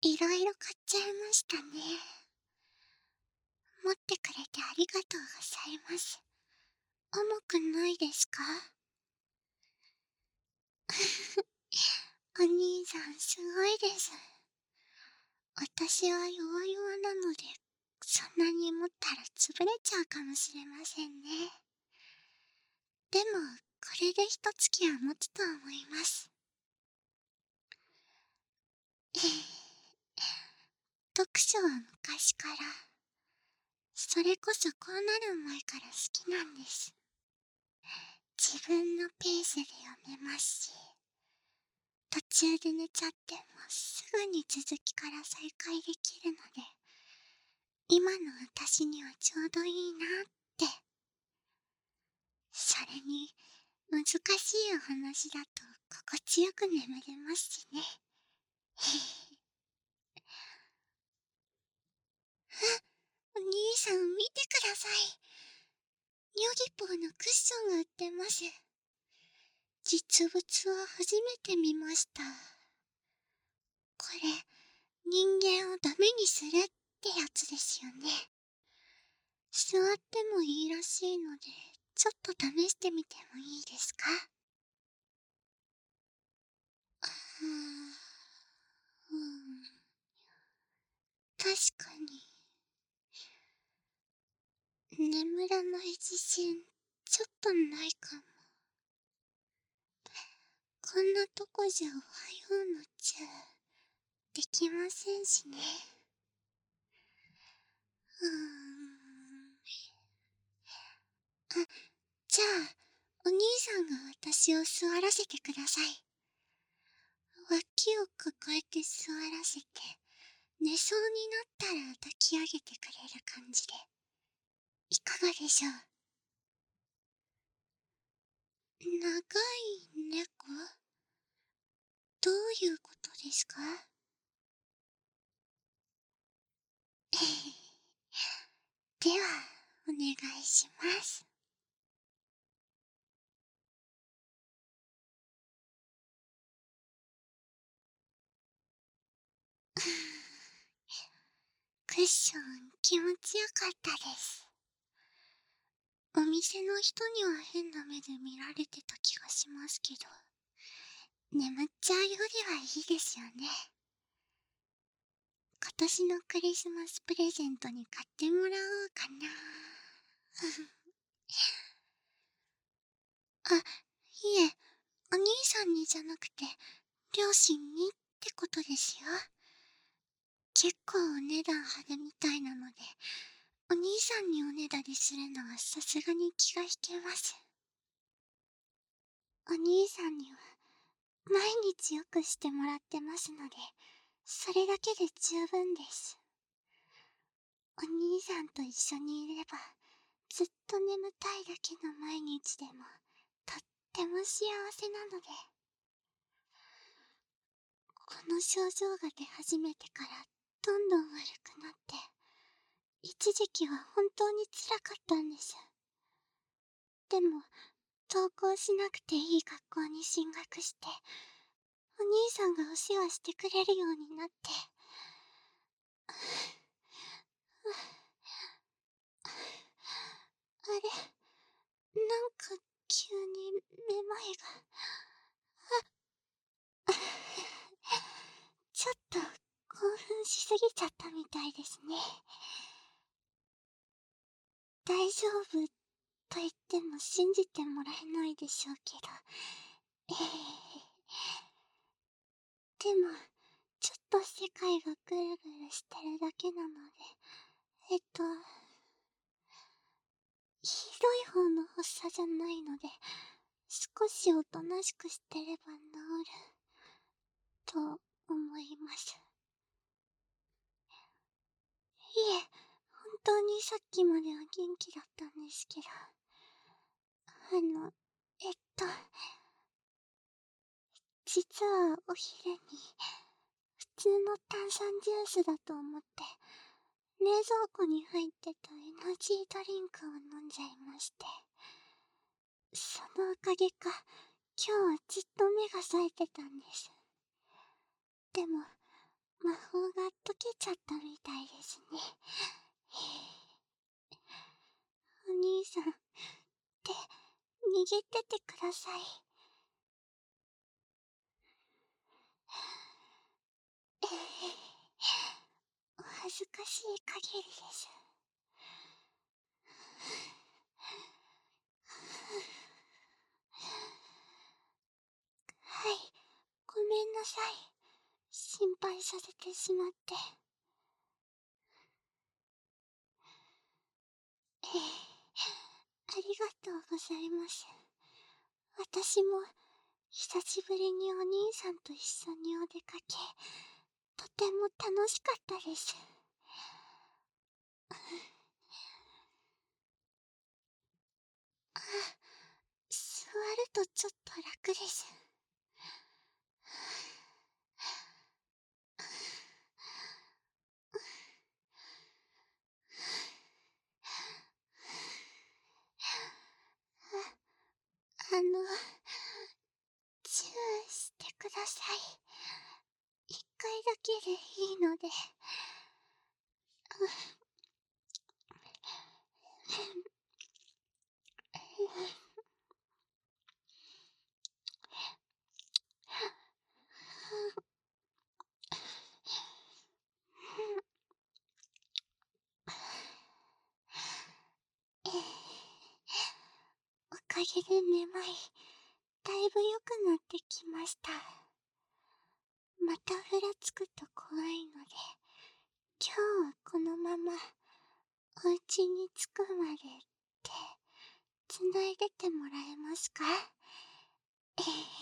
いろいろ買っちゃいましたね。持ってくれてありがとうございます。重くないですか？お兄さんすごいです。私は弱々なので、そんなに持ったら潰れちゃうかもしれませんね。でも、これで一月は持つと思います。読書は昔から、それこそこうなる前から好きなんです。自分のペースで読めますし、途中で寝ちゃってもすぐに続きから再開できるので、今の私にはちょうどいいなって。それに、難しいお話だと心地よく眠れますしね。お兄さん見てください。ニョギポーのクッションが売ってます。実物は初めて見ました。これ、人間をダメにするってやつですよね。座ってもいいらしいので、ちょっと試してみてもいいですか？うーん、確かに、眠らない自信、ちょっとないかも。こんなとこじゃおはようのチュー、できませんしね。うーん。あ、じゃあ、お兄さんが私を座らせてください。脇を抱えて座らせて、寝そうになったら抱き上げてくれる感じで、いかがでしょう？長い猫？どういうことですか？では、お願いします。クッション気持ちよかったです。お店の人には変な目で見られてた気がしますけど、眠っちゃうよりはいいですよね。今年のクリスマスプレゼントに買ってもらおうかな。あ、いえ、お兄さんにじゃなくて、両親にってことですよ。結構お値段張るみたいなので、お兄さんにおねだりするのはさすがに気が引けます。お兄さんには毎日よくしてもらってますので、それだけで十分です。お兄さんと一緒にいれば、ずっと眠たいだけの毎日でも、とっても幸せなので。この症状が出始めてからどんどん悪くなって、一時期は本当に辛かったんです。でも、登校しなくていい学校に進学して、お兄さんがお世話してくれるようになって、あれ、なんか急にめまいが。ちょっと興奮しすぎちゃったみたいですね。大丈夫と言っても信じてもらえないでしょうけど。でも、ちょっと世界がぐるぐるしてるだけなので、ひどい方の発作じゃないので、少しおとなしくしてれば治る、と思います。いえ、本当にさっきまでは元気だったんですけど、えっと、実はお昼に、普通の炭酸ジュースだと思って、冷蔵庫に入ってたエナジードリンクを飲んじゃいまして。そのおかげか、今日はずっと目が冴えてたんです。でも、 魔法が解けちゃったみたいですね。お兄さん、逃げててください。お恥ずかしい限りです。はい、ごめんなさい。心配させてしまって。ありがとうございます。私も久しぶりにお兄さんと一緒にお出かけ、とても楽しかったです。あ、座るとちょっと楽です。あの、チューしてください。一回だけでいいので。おかげでめまい、だいぶ良くなってきました。またふらつくと怖いので、今日はこのままお家に着くまでって繋いでてもらえますか？